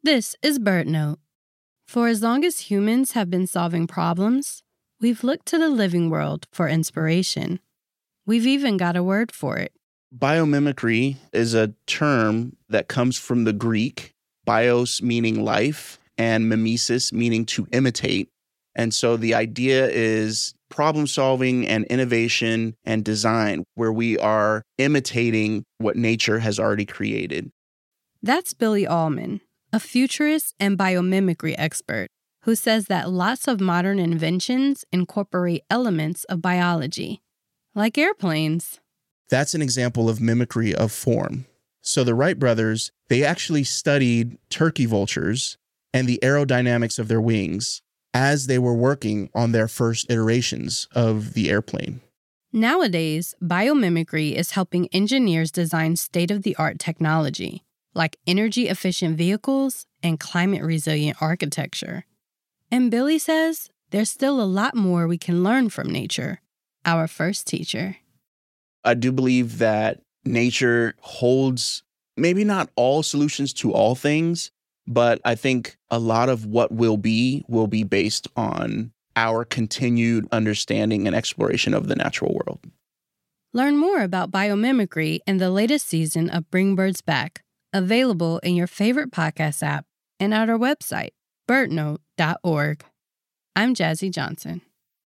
This is BirdNote. For as long as humans have been solving problems, we've looked to the living world for inspiration. We've even got a word for it. Biomimicry is a term that comes from the Greek, bios meaning life, and mimesis meaning to imitate. And so the idea is problem solving and innovation and design, where we are imitating what nature has already created. That's Billy Allman, a futurist and biomimicry expert, who says that lots of modern inventions incorporate elements of biology, like airplanes. That's an example of mimicry of form. So the Wright brothers, they actually studied turkey vultures and the aerodynamics of their wings as they were working on their first iterations of the airplane. Nowadays, biomimicry is helping engineers design state-of-the-art technology, like energy-efficient vehicles and climate-resilient architecture. And Billy says there's still a lot more we can learn from nature, our first teacher. I do believe that nature holds maybe not all solutions to all things, but I think a lot of what will be based on our continued understanding and exploration of the natural world. Learn more about biomimicry in the latest season of Bring Birds Back, available in your favorite podcast app and at our website, birdnote.org. I'm Jazzy Johnson.